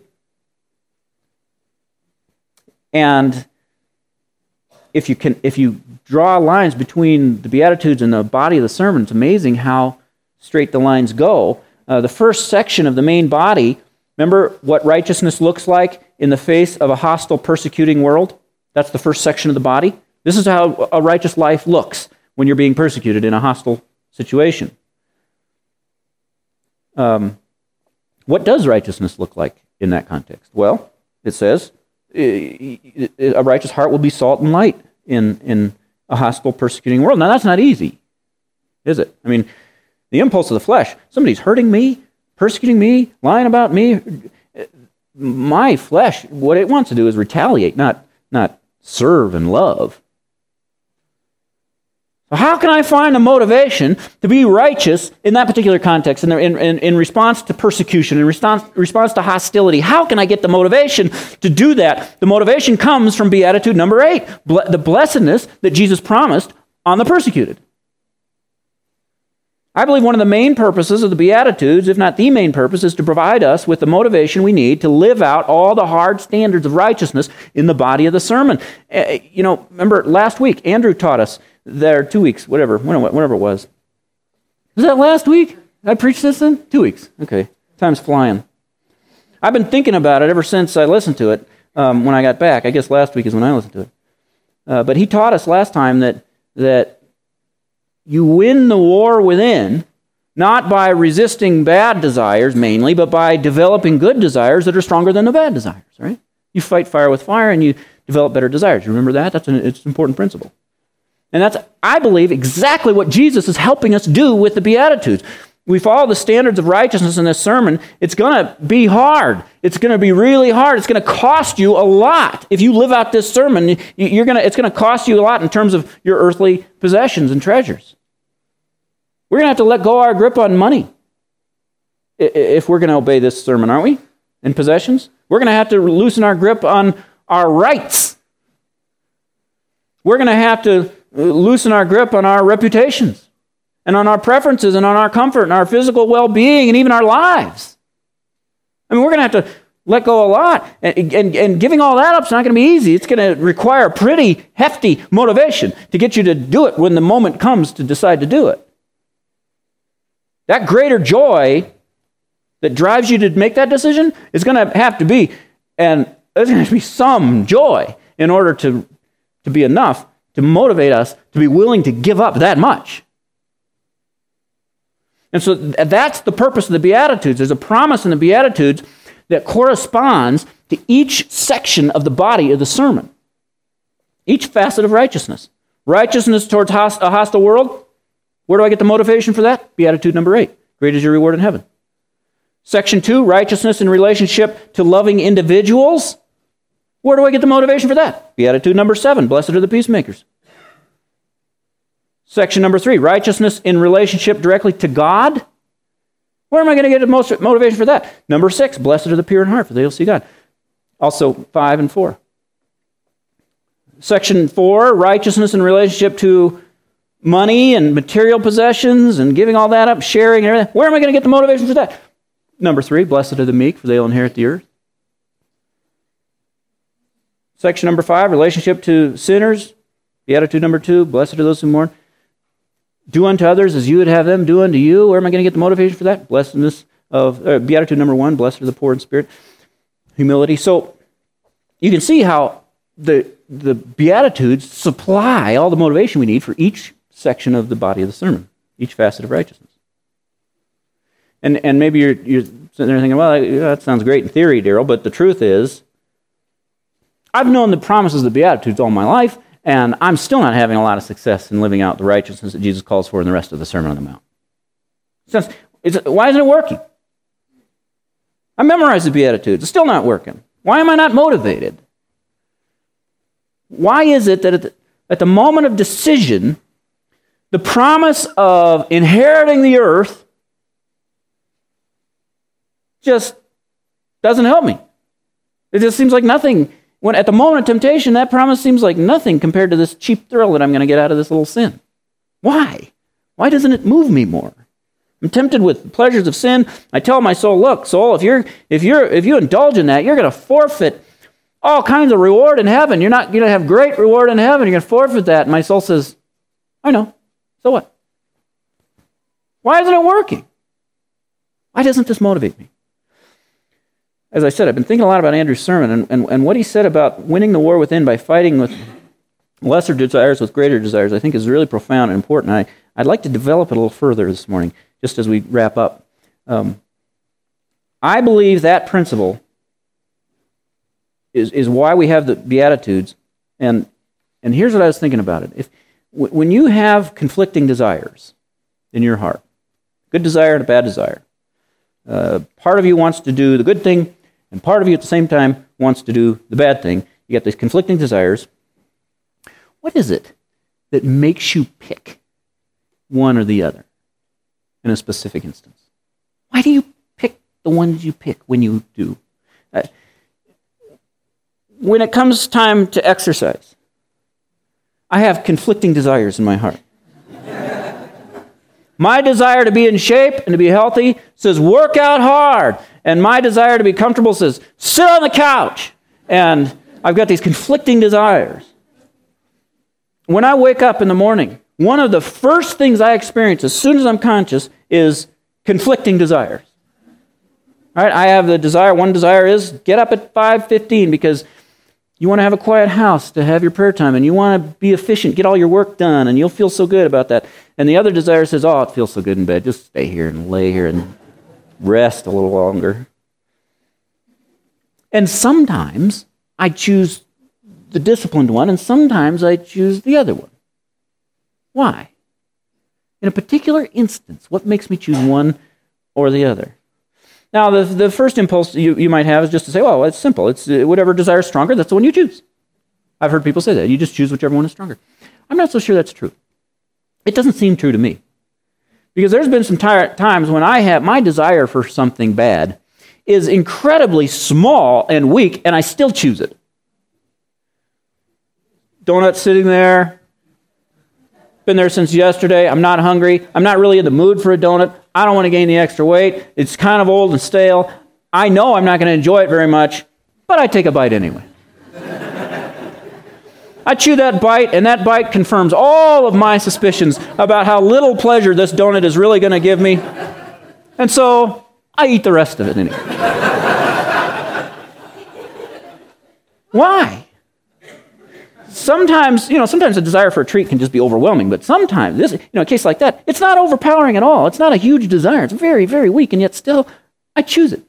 And if you draw lines between the Beatitudes and the body of the sermon, it's amazing how straight the lines go. The first section of the main body, remember what righteousness looks like in the face of a hostile, persecuting world? That's the first section of the body. This is how a righteous life looks when you're being persecuted in a hostile situation. What does righteousness look like in that context? Well, it says, a righteous heart will be salt and light in a hostile, persecuting world. Now, that's not easy, is it? I mean, the impulse of the flesh, somebody's hurting me, persecuting me, lying about me. My flesh, what it wants to do is retaliate, not serve and love. So how can I find the motivation to be righteous in that particular context, in response to persecution, in response to hostility? How can I get the motivation to do that? The motivation comes from Beatitude number 8, the blessedness that Jesus promised on the persecuted. I believe one of the main purposes of the Beatitudes, if not the main purpose, is to provide us with the motivation we need to live out all the hard standards of righteousness in the body of the sermon. Remember last week, Andrew taught us, there 2 weeks, whenever it was. Was that last week? I preached this in? 2 weeks. Okay. Time's flying. I've been thinking about it ever since I listened to it when I got back. I guess last week is when I listened to it. But he taught us last time that you win the war within, not by resisting bad desires mainly, but by developing good desires that are stronger than the bad desires, right? You fight fire with fire and you develop better desires. You remember that? It's an important principle. And that's, I believe, exactly what Jesus is helping us do with the Beatitudes. We follow the standards of righteousness in this sermon. It's going to be hard. It's going to be really hard. It's going to cost you a lot. If you live out this sermon, it's going to cost you a lot in terms of your earthly possessions and treasures. We're going to have to let go of our grip on money if we're going to obey this sermon, aren't we? And possessions. We're going to have to loosen our grip on our rights. We're going to have to loosen our grip on our reputations and on our preferences and on our comfort and our physical well-being and even our lives. I mean, we're going to have to let go a lot. And giving all that up is not going to be easy. It's going to require pretty hefty motivation to get you to do it when the moment comes to decide to do it. That greater joy that drives you to make that decision is going to have to be, and there's going to be some joy in order to be enough to motivate us to be willing to give up that much. And so that's the purpose of the Beatitudes. There's a promise in the Beatitudes that corresponds to each section of the body of the sermon, each facet of righteousness. Righteousness towards a hostile world. Where do I get the motivation for that? Beatitude number 8. Great is your reward in heaven. Section 2, righteousness in relationship to loving individuals. Where do I get the motivation for that? Beatitude number 7, blessed are the peacemakers. Section number 3, righteousness in relationship directly to God. Where am I going to get the most motivation for that? Number 6, blessed are the pure in heart, for they will see God. Also 5 and 4. Section 4, righteousness in relationship to money and material possessions and giving all that up, sharing and everything. Where am I going to get the motivation for that? Number 3, blessed are the meek, for they will inherit the earth. Section number 5, relationship to sinners. Beatitude number 2, blessed are those who mourn. Do unto others as you would have them do unto you. Where am I going to get the motivation for that? Blessedness of Beatitude number 1, blessed are the poor in spirit. Humility. So you can see how the Beatitudes supply all the motivation we need for each section of the body of the sermon, each facet of righteousness. And maybe you're sitting there thinking, well, that sounds great in theory, Daryl, but the truth is, I've known the promises of the Beatitudes all my life, and I'm still not having a lot of success in living out the righteousness that Jesus calls for in the rest of the Sermon on the Mount. Why isn't it working? I memorized the Beatitudes. It's still not working. Why am I not motivated? Why is it that at the moment of decision, the promise of inheriting the earth just doesn't help me. It just seems like nothing. When at the moment of temptation, that promise seems like nothing compared to this cheap thrill that I'm going to get out of this little sin. Why? Why doesn't it move me more? I'm tempted with the pleasures of sin. I tell my soul, look, soul, if you indulge in that, you're going to forfeit all kinds of reward in heaven. You're not going to have great reward in heaven. You're going to forfeit that. And my soul says, I know. So what? Why isn't it working? Why doesn't this motivate me? As I said, I've been thinking a lot about Andrew's sermon and what he said about winning the war within by fighting with lesser desires with greater desires, I think is really profound and important. I'd like to develop it a little further this morning, just as we wrap up. I believe that principle is why we have the Beatitudes. And here's what I was thinking about it. When you have conflicting desires in your heart, good desire and a bad desire, part of you wants to do the good thing, and part of you at the same time wants to do the bad thing. You get these conflicting desires. What is it that makes you pick one or the other in a specific instance? Why do you pick the ones you pick when you do? When it comes time to exercise, I have conflicting desires in my heart. My desire to be in shape and to be healthy says work out hard. And my desire to be comfortable says sit on the couch. And I've got these conflicting desires. When I wake up in the morning, one of the first things I experience as soon as I'm conscious is conflicting desires. All right, I have the desire, one desire is get up at 5:15 because you want to have a quiet house to have your prayer time, and you want to be efficient, get all your work done, and you'll feel so good about that. And the other desire says, oh, it feels so good in bed. Just stay here and lay here and rest a little longer. And sometimes I choose the disciplined one, and sometimes I choose the other one. Why? In a particular instance, what makes me choose one or the other? Now, the first impulse you might have is just to say, well, it's simple. It's whatever desire is stronger, that's the one you choose. I've heard people say that. You just choose whichever one is stronger. I'm not so sure that's true. It doesn't seem true to me. Because there's been some times when my desire for something bad is incredibly small and weak, and I still choose it. Donut sitting there. Been there since yesterday. I'm not hungry. I'm not really in the mood for a donut. I don't want to gain the extra weight. It's kind of old and stale. I know I'm not going to enjoy it very much, but I take a bite anyway. I chew that bite, and that bite confirms all of my suspicions about how little pleasure this donut is really going to give me. And so I eat the rest of it anyway. Why? Sometimes a desire for a treat can just be overwhelming, but sometimes, a case like that, it's not overpowering at all. It's not a huge desire. It's very, very weak, and yet still, I choose it.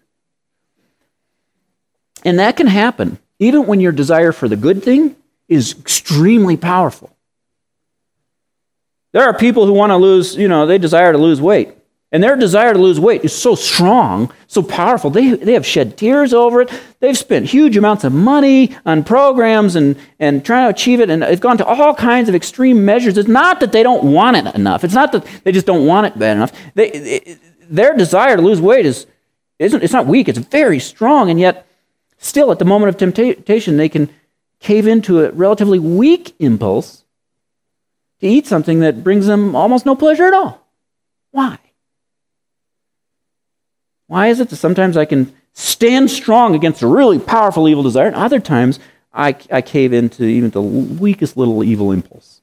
And that can happen even when your desire for the good thing is extremely powerful. There are people who want to lose, they desire to lose weight. And their desire to lose weight is so strong, so powerful. They have shed tears over it. They've spent huge amounts of money on programs and trying to achieve it. And they've gone to all kinds of extreme measures. It's not that they don't want it enough. It's not that they just don't want it bad enough. Their desire to lose weight it's not weak. It's very strong. And yet, still at the moment of temptation, they can cave into a relatively weak impulse to eat something that brings them almost no pleasure at all. Why? Why is it that sometimes I can stand strong against a really powerful evil desire, and other times I cave into even the weakest little evil impulse?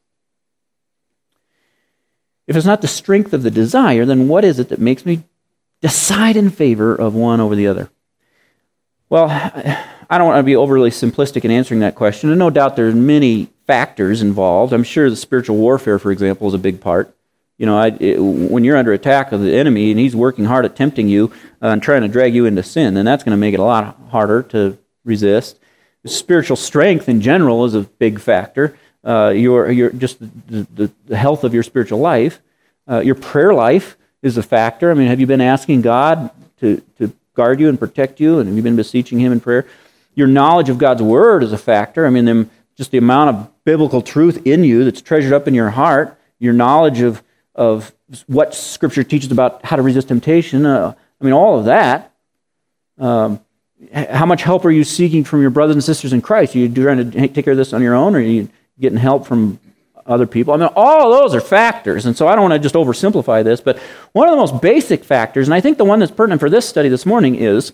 If it's not the strength of the desire, then what is it that makes me decide in favor of one over the other? Well, I don't want to be overly simplistic in answering that question, and no doubt there's many factors involved. I'm sure the spiritual warfare, for example, is a big part. When you're under attack of the enemy and he's working hard at tempting you and trying to drag you into sin, then that's going to make it a lot harder to resist. The spiritual strength in general is a big factor. Your just the health of your spiritual life. Your prayer life is a factor. I mean, have you been asking God to guard you and protect you, and have you been beseeching Him in prayer? Your knowledge of God's Word is a factor. I mean, just the amount of biblical truth in you that's treasured up in your heart, your knowledge of what Scripture teaches about how to resist temptation, all of that. How much help are you seeking from your brothers and sisters in Christ? Are you trying to take care of this on your own, or are you getting help from other people? I mean, all of those are factors, and so I don't want to just oversimplify this, but one of the most basic factors, and I think the one that's pertinent for this study this morning, is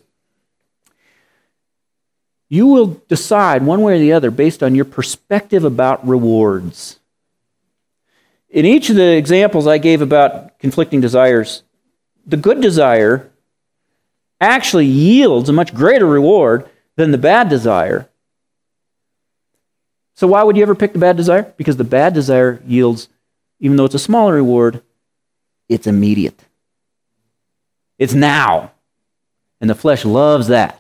you will decide one way or the other based on your perspective about rewards. In each of the examples I gave about conflicting desires, the good desire actually yields a much greater reward than the bad desire. So why would you ever pick the bad desire? Because the bad desire yields, even though it's a smaller reward, it's immediate. It's now. And the flesh loves that.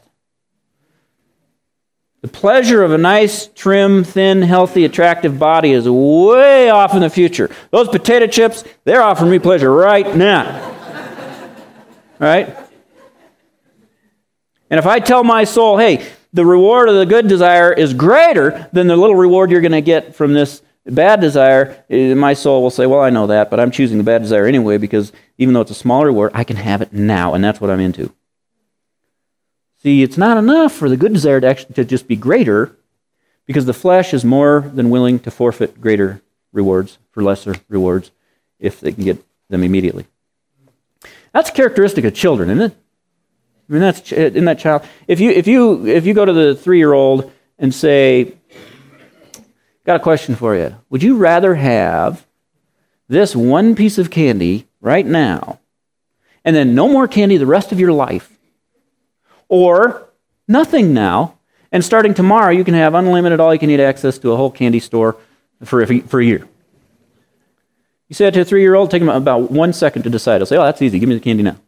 The pleasure of a nice, trim, thin, healthy, attractive body is way off in the future. Those potato chips, they're offering me pleasure right now. Right? And if I tell my soul, hey, the reward of the good desire is greater than the little reward you're going to get from this bad desire, my soul will say, well, I know that, but I'm choosing the bad desire anyway because even though it's a smaller reward, I can have it now, and that's what I'm into. See, it's not enough for the good desire to just be greater, because the flesh is more than willing to forfeit greater rewards for lesser rewards if they can get them immediately. That's characteristic of children, isn't it? I mean, that's in that child. If you go to the 3-year-old and say, "Got a question for you. Would you rather have this one piece of candy right now, and then no more candy the rest of your life? Or nothing now, and starting tomorrow you can have unlimited, all-you-can-eat access to a whole candy store for a year?" You say that to a 3-year-old, take them about 1 second to decide. They'll say, "Oh, that's easy. Give me the candy now."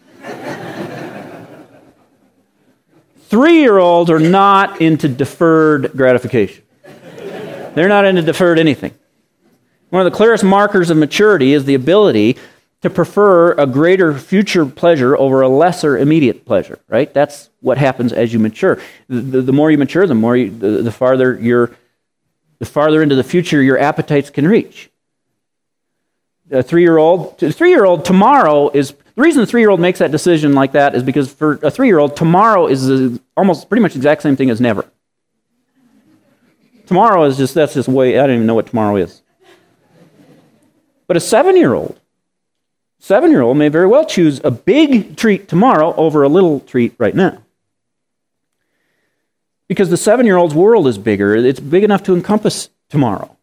3-year-olds are not into deferred gratification. They're not into deferred anything. One of the clearest markers of maturity is the ability to prefer a greater future pleasure over a lesser immediate pleasure, right? That's what happens as you mature. The more you mature, the farther into the future your appetites can reach. A 3-year-old tomorrow is, the reason the 3-year-old makes that decision like that is because for a 3-year-old, tomorrow is almost pretty much the exact same thing as never. Tomorrow is that's just way, I don't even know what tomorrow is. But a 7-year-old may very well choose a big treat tomorrow over a little treat right now. Because the 7-year-old's world is bigger. It's big enough to encompass tomorrow.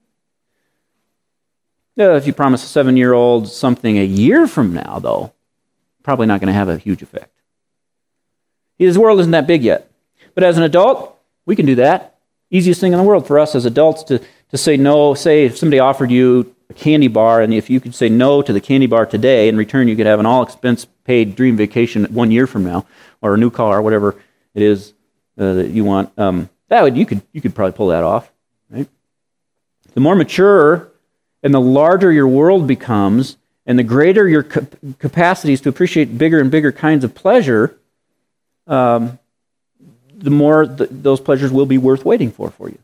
If you promise a 7-year-old something a year from now, though, probably not going to have a huge effect. His world isn't that big yet. But as an adult, we can do that. Easiest thing in the world for us as adults to say no. Say if somebody offered you a candy bar, and if you could say no to the candy bar today, in return you could have an all-expense-paid dream vacation 1 year from now, or a new car, or whatever it is that you want. You could probably pull that off, right? The more mature and the larger your world becomes, and the greater your capacities to appreciate bigger and bigger kinds of pleasure, the more those pleasures will be worth waiting for you.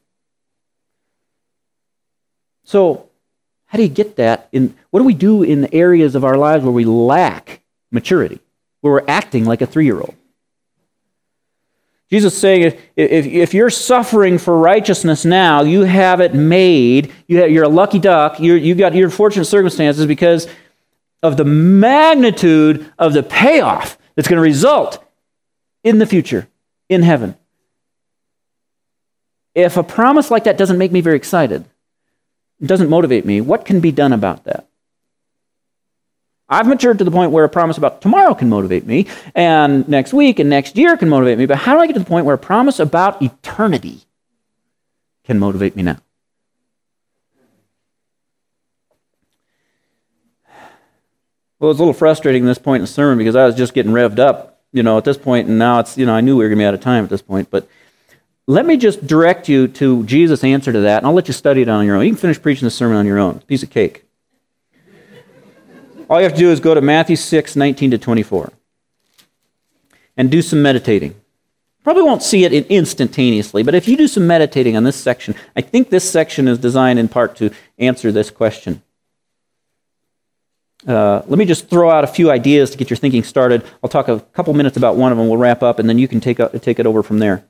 So, how do you get that? What do we do in the areas of our lives where we lack maturity, where we're acting like a 3-year-old? Jesus is saying, if you're suffering for righteousness now, you have it made. You're a lucky duck. You got your fortunate circumstances because of the magnitude of the payoff that's going to result in the future, in heaven. If a promise like that doesn't make me very excited, it doesn't motivate me, what can be done about that? I've matured to the point where a promise about tomorrow can motivate me, and next week and next year can motivate me, but how do I get to the point where a promise about eternity can motivate me now? Well, it's a little frustrating at this point in the sermon because I was just getting revved up, at this point, and now it's, I knew we were going to be out of time at this point, but let me just direct you to Jesus' answer to that, and I'll let you study it on your own. You can finish preaching the sermon on your own. Piece of cake. All you have to do is go to Matthew 6, 19 to 24, and do some meditating. Probably won't see it instantaneously, but if you do some meditating on this section, I think this section is designed in part to answer this question. Let me just throw out a few ideas to get your thinking started. I'll talk a couple minutes about one of them. We'll wrap up, and then you can take it over from there.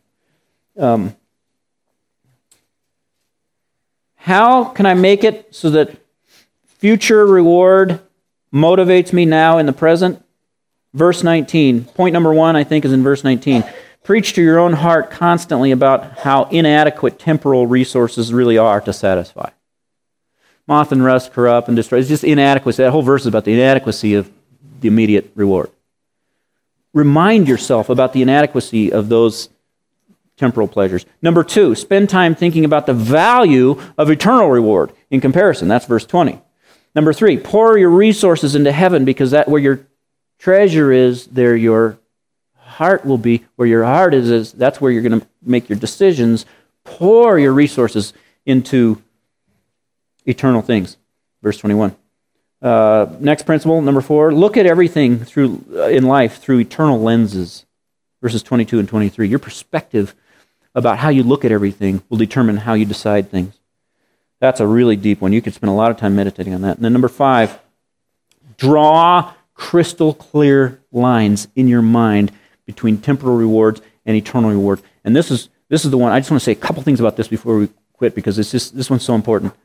How can I make it so that future reward motivates me now in the present? Verse 19. Point number 1, I think, is in verse 19. Preach to your own heart constantly about how inadequate temporal resources really are to satisfy. Moth and rust corrupt and destroy. It's just inadequacy. That whole verse is about the inadequacy of the immediate reward. Remind yourself about the inadequacy of those temporal pleasures. Number 2, spend time thinking about the value of eternal reward in comparison. That's verse 20. Number 3, pour your resources into heaven, because that where your treasure is, there your heart will be. Where your heart is that's where you're going to make your decisions. Pour your resources into eternal things. Verse 21. Next principle, number 4, look at everything in life through eternal lenses. Verses 22 and 23. Your perspective about how you look at everything will determine how you decide things. That's a really deep one. You could spend a lot of time meditating on that. And then number 5, draw crystal clear lines in your mind between temporal rewards and eternal rewards. And this is the one. I just want to say a couple things about this before we quit, because this one's so important.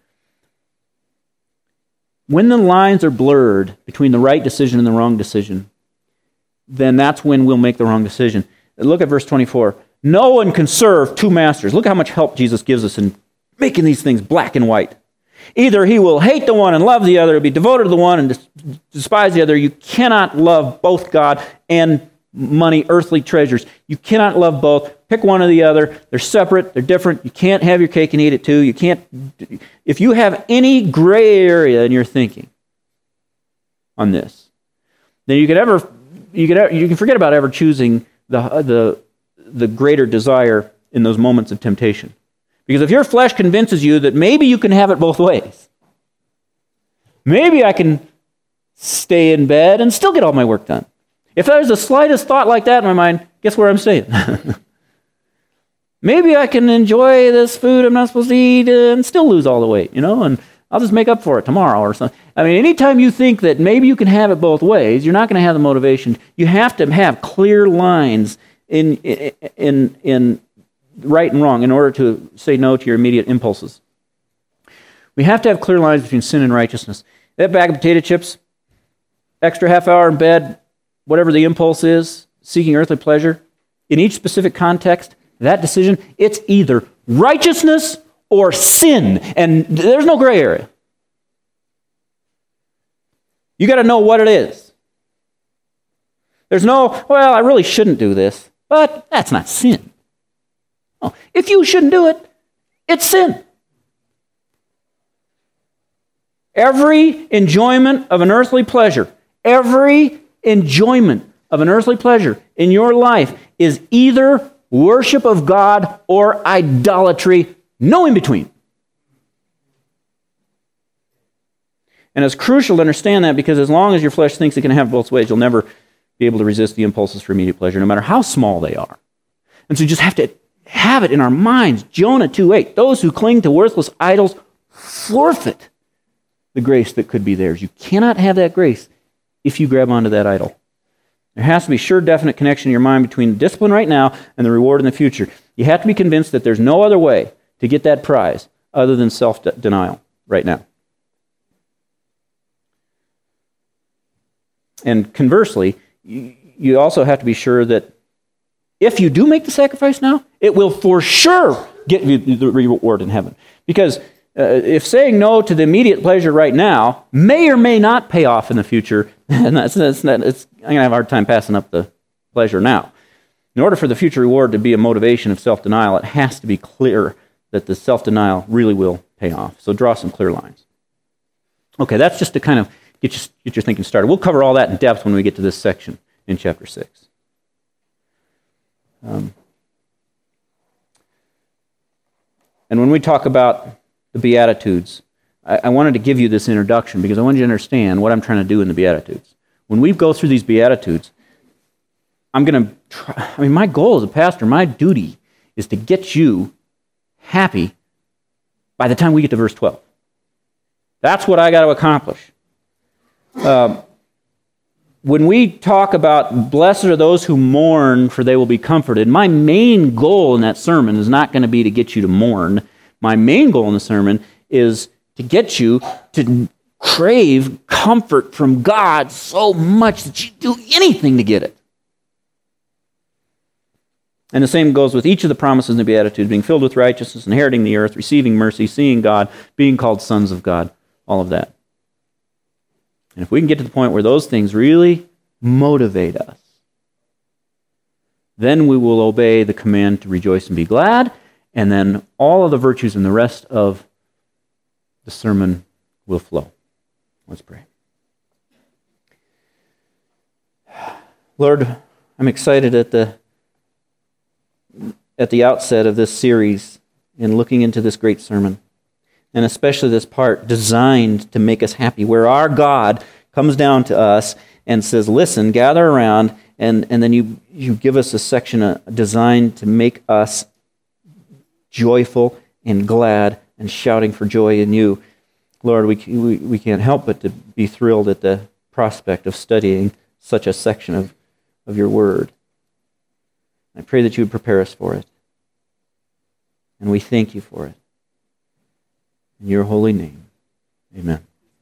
When the lines are blurred between the right decision and the wrong decision, then that's when we'll make the wrong decision. Look at verse 24. No one can serve two masters. Look how much help Jesus gives us in making these things black and white. Either he will hate the one and love the other, or be devoted to the one and despise the other. You cannot love both God and money, earthly treasures. You cannot love both. Pick one or the other. They're separate. They're different. You can't have your cake and eat it too. You can't. If you have any gray area in your thinking on this, then you can forget about ever choosing the greater desire in those moments of temptation. Because if your flesh convinces you that maybe you can have it both ways, maybe I can stay in bed and still get all my work done. If there's the slightest thought like that in my mind, guess where I'm staying? Maybe I can enjoy this food I'm not supposed to eat and still lose all the weight, and I'll just make up for it tomorrow or something. I mean, anytime you think that maybe you can have it both ways, you're not going to have the motivation. You have to have clear lines in right and wrong in order to say no to your immediate impulses. We have to have clear lines between sin and righteousness. That bag of potato chips, extra half hour in bed, whatever the impulse is, seeking earthly pleasure, in each specific context, that decision, it's either righteousness or sin, and there's no gray area. You got to know what it is. There's no, well, I really shouldn't do this, but that's not sin. Oh, if you shouldn't do it, it's sin. Every enjoyment of an earthly pleasure, every enjoyment of an earthly pleasure in your life is either worship of God or idolatry, no in between. And it's crucial to understand that, because as long as your flesh thinks it can have both ways, you'll never be able to resist the impulses for immediate pleasure, no matter how small they are. And so you just have to have it in our minds. Jonah 2:8, those who cling to worthless idols forfeit the grace that could be theirs. You cannot have that grace if you grab onto that idol. There has to be sure, definite connection in your mind between the discipline right now and the reward in the future. You have to be convinced that there's no other way to get that prize other than self-denial right now. And conversely, you also have to be sure that if you do make the sacrifice now, it will for sure get you the reward in heaven. Because if saying no to the immediate pleasure right now may or may not pay off in the future, and I'm going to have a hard time passing up the pleasure now. In order for the future reward to be a motivation of self-denial, it has to be clear that the self-denial really will pay off. So draw some clear lines. Okay, that's just to kind of get your thinking started. We'll cover all that in depth when we get to this section in chapter 6. And when we talk about the Beatitudes, I wanted to give you this introduction because I wanted you to understand what I'm trying to do in the Beatitudes. When we go through these Beatitudes, my goal as a pastor, my duty is to get you happy by the time we get to verse 12. That's what I got to accomplish. When we talk about blessed are those who mourn, for they will be comforted, my main goal in that sermon is not going to be to get you to mourn. My main goal in the sermon is to get you to crave comfort from God so much that you do anything to get it. And the same goes with each of the promises in the Beatitudes: being filled with righteousness, inheriting the earth, receiving mercy, seeing God, being called sons of God, all of that. And if we can get to the point where those things really motivate us, then we will obey the command to rejoice and be glad, and then all of the virtues and the rest of the sermon will flow. Let's pray. Lord, I'm excited at the outset of this series in looking into this great sermon, and especially this part designed to make us happy, where our God comes down to us and says, listen, gather around, and then you give us a section designed to make us joyful and glad and shouting for joy in you. Lord, we can't help but to be thrilled at the prospect of studying such a section of your word. I pray that you would prepare us for it. And we thank you for it. In your holy name, amen.